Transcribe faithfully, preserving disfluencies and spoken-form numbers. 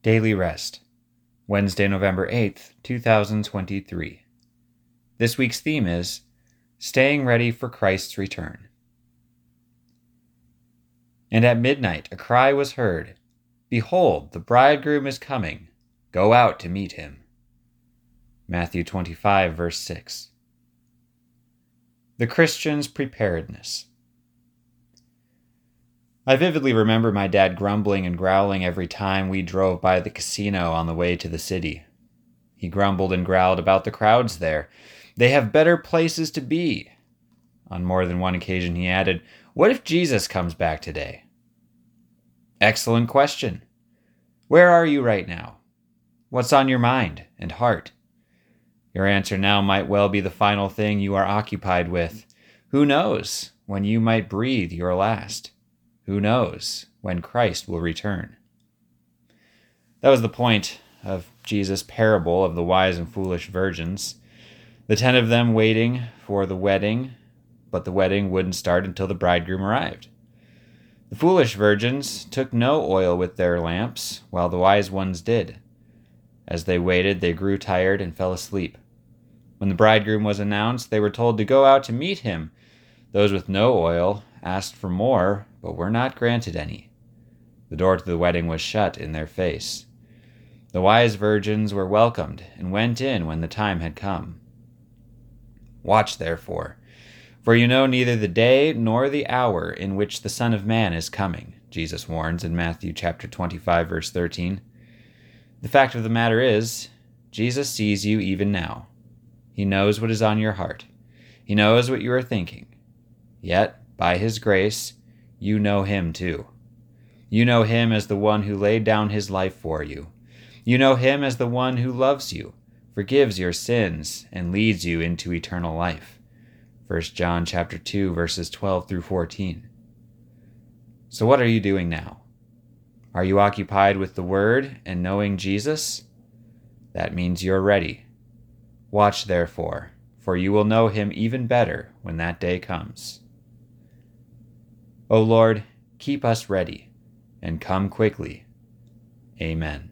Daily Rest, Wednesday, November eighth, two thousand twenty-three. This week's theme is Staying Ready for Christ's Return. And at midnight a cry was heard, "Behold, the bridegroom is coming. Go out to meet him." Matthew twenty-five, verse six. The Christian's Preparedness. I vividly remember my dad grumbling and growling every time we drove by the casino on the way to the city. He grumbled and growled about the crowds there. They have better places to be. On more than one occasion he added, "What if Jesus comes back today?" Excellent question. Where are you right now? What's on your mind and heart? Your answer now might well be the final thing you are occupied with. Who knows when you might breathe your last? Who knows when Christ will return? That was the point of Jesus' parable of the wise and foolish virgins. The ten of them waiting for the wedding, but the wedding wouldn't start until the bridegroom arrived. The foolish virgins took no oil with their lamps, while the wise ones did. As they waited, they grew tired and fell asleep. When the bridegroom was announced, they were told to go out to meet him. Those with no oil asked for more, but were not granted any. The door to the wedding was shut in their face. The wise virgins were welcomed and went in when the time had come. Watch, therefore, for you know neither the day nor the hour in which the Son of Man is coming, Jesus warns in Matthew chapter twenty-five, verse thirteen. The fact of the matter is, Jesus sees you even now. He knows what is on your heart. He knows what you are thinking. Yet, by his grace, you know him too. You know him as the one who laid down his life for you. You know him as the one who loves you, forgives your sins, and leads you into eternal life. First John chapter two, verses twelve through fourteen. So what are you doing now? Are you occupied with the Word and knowing Jesus? That means you're ready. Watch, therefore, for you will know him even better when that day comes. O Lord, keep us ready, and come quickly. Amen.